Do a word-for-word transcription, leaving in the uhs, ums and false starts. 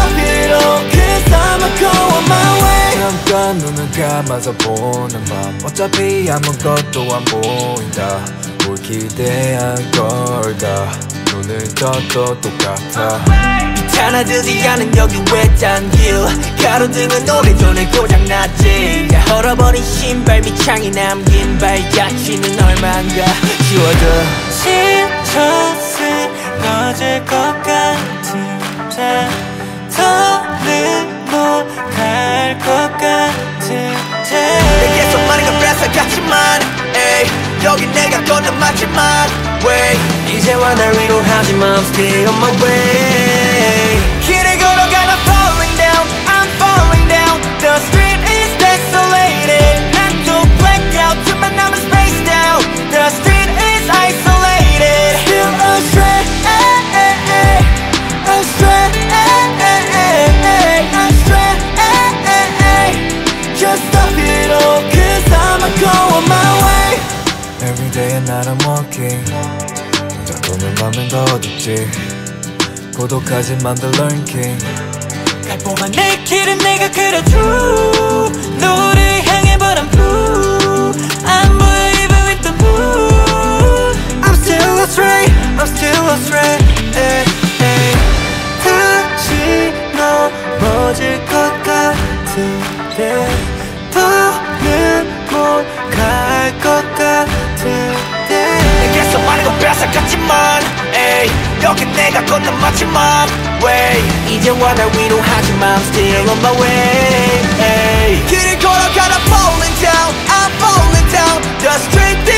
stop it all cause I'ma go on my way. 잠깐 눈을 감아서 보는 밤 어차피 아무것도 안 보인다. 뭘 기대한 걸까 눈을 떠도 똑같아. 이탄하지 않은 여기 외딴 길 가로등은 오래전에 고장났지. 얼어버린 신발 밑창이 남긴 발자취는 얼만가 지워져. 진짜 쓰러질 것 같은데 더는 못 갈 것 같은데 내게서 많은 걸 뺏어갔지만 에이 여긴 내가 걷는 마지막 way. 이제와 날 위로하지만 I'm still on my way. 길을 걸어가 나 falling down I'm falling down. The street is desolated. 난 또 blacked out 틈만 남은 spaced out. The street is isolated. Still astray astray astray. Just stop it all cause I'ma go on my way. Every day and night I'm walking 혼자 걷는 밤엔 더 어둡지. 고독하지만 the Lone King. 갈보만 내 길은 내가 그려줘. 너를 향해 but I'm blue. 안 보여 even with the moon. I'm still astray I'm still astray. eh, eh. 다시 넘어질 것 같은데 더는 못 갈 것 같은데 내게서 많은 걸 뺏어갔지만 에이 여긴 내가 걷는 마지막 way. 이제와 날 위로하지만 I'm still on my way. 에이. 길을 걸어가다 falling down I'm falling down. The street